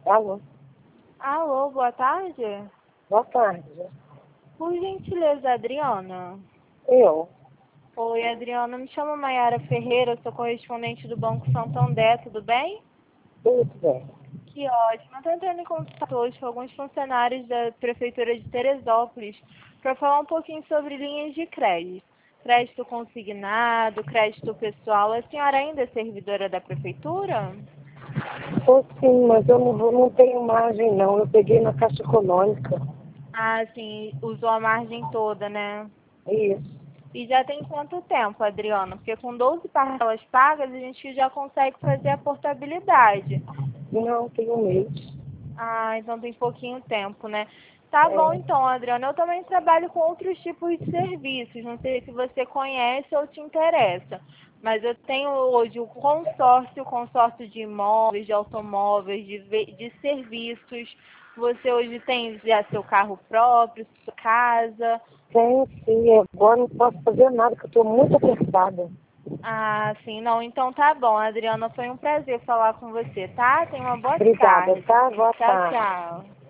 Alô? Alô, boa tarde. Boa tarde. Por gentileza, Adriana. Eu? Oi, Adriana, me chamo Mayara Ferreira, sou correspondente do Banco Santander, tudo bem? Tudo bem. Que ótimo. Eu estou entrando em contato hoje com alguns funcionários da Prefeitura de Teresópolis para falar um pouquinho sobre linhas de crédito. Crédito consignado, crédito pessoal. A senhora ainda é servidora da Prefeitura? Tô sim, mas eu não tenho margem não. Eu peguei na Caixa Econômica. Ah, sim, usou a margem toda, né? Isso. E já tem quanto tempo, Adriana? Porque com 12 parcelas pagas, a gente já consegue fazer a portabilidade. Não, tem um mês. Ah, então tem pouquinho tempo, né? Tá bom É, então, Adriana. Eu também trabalho com outros tipos de serviços. Não sei se você conhece ou te interessa. Mas eu tenho hoje o consórcio de imóveis, de automóveis, de serviços. Você hoje tem já seu carro próprio, sua casa. tem sim. Agora não posso fazer nada, porque eu estou muito apertada. Ah, sim, não. Então tá bom, Adriana. Foi um prazer falar com você, tá? Tenha uma boa Obrigada, tarde. tá? Boa Tchau, tarde. tchau.